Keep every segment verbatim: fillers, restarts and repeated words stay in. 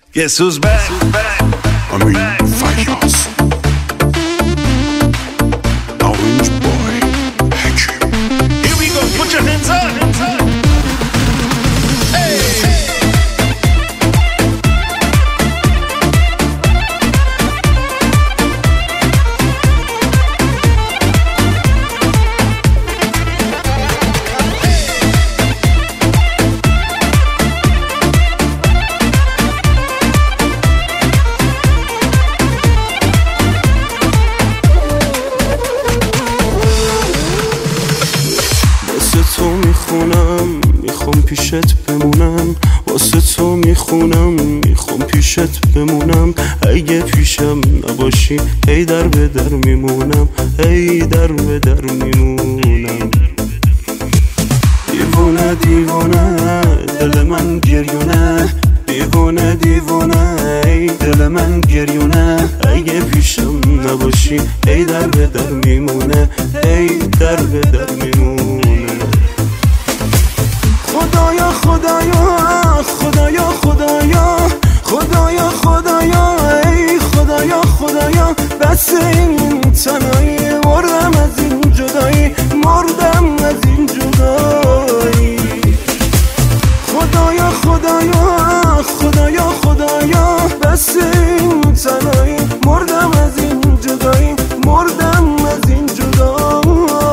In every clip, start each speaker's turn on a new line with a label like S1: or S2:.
S1: Guess who's back?
S2: I mean, Fayaz, Orange Boy, Hakim.
S1: Here we go, put your hands up, hands up. Hey!
S3: تو میخونم میخوام پیشت بمونم، واسه تو میخونم میخوام پیشت بمونم. اگه پیشم نباشی هی در به در میمونم، هی در به در میمونم. دیوونه دیوونه دل من گریونه، دیوونه دیوونه ای دل من گریونه. اگه پیشم نباشی هی در به در میمونه، هی در به در میمونه. خدایا خدایا خدایا خدایا خدایا خدایا ای خدایا خدایا، بس این تنهایی مردم از این جدایی، مردم از این جدایی. خدایا خدایا خدایا خدایا، بس این تنهایی مردم از این جدایی، مردم از این جدایی.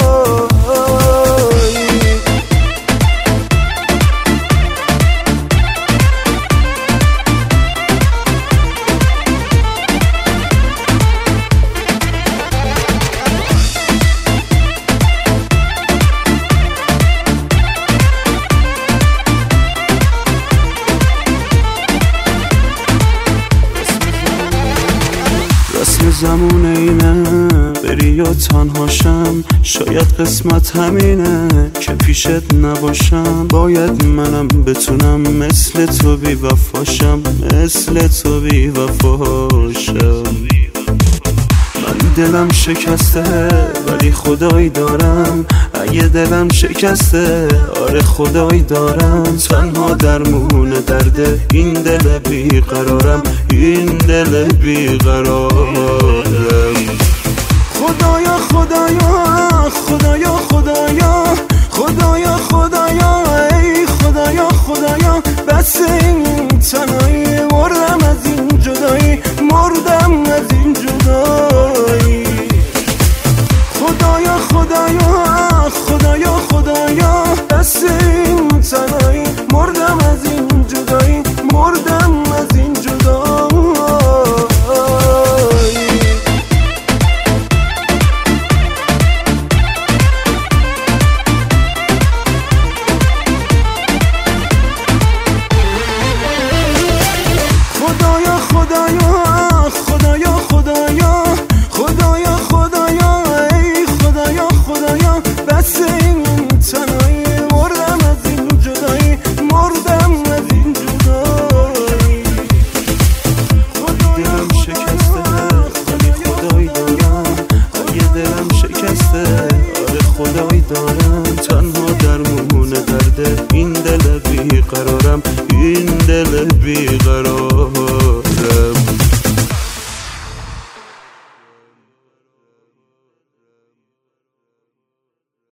S3: رسم زمون اینه بری یا تنهاشم، شاید قسمت همینه که پیشت نباشم. باید منم بتونم مثل تو بی وفاشم، مثل تو بی وفاشم. من دلم شکسته ولی خدایی دارم، اگه دلم شکسته آره خدایی دارم. تنها درمون درده این دل بیقرارم، این دل بیقرارم. خدایا خدایا خدایا خدایا خدایا خدایا ای خدایا خدایا، بس این